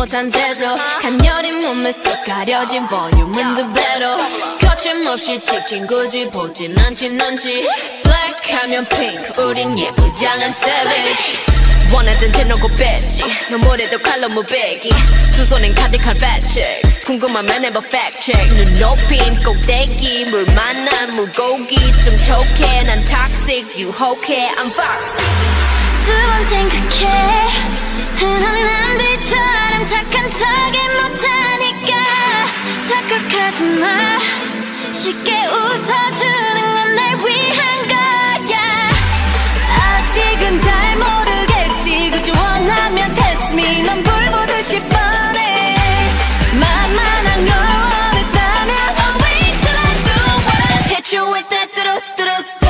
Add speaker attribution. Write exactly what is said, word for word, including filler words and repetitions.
Speaker 1: 못한 태도 간녀린 몸에 쏙 가려진 볼륨은 두 배로 거침없이 찍힌 굳이 보진 않진 않지 Black 하면 pink 우린 예쁘장한 savage 원하던 대놓고 뺐지 너무래도 칼로 무배기 두 손엔 가득한 fat checks 궁금하면 해봐 fact check 눈 높인 꼭대기 물 만난 물고기 좀 톡해 난 toxic 유혹해 I'm foxy
Speaker 2: 두 번 생각해 흔한 남들처럼 착한 척이 못하니까 착각하지 마 쉽게 웃어주는 건 날 위한 거야 아직은 잘 모르겠지 그저 원하면 test me 넌 불 보듯이 뻔해 만만한 걸 원했다면 Oh wait till I do what I hit you with that 뚜루뚜루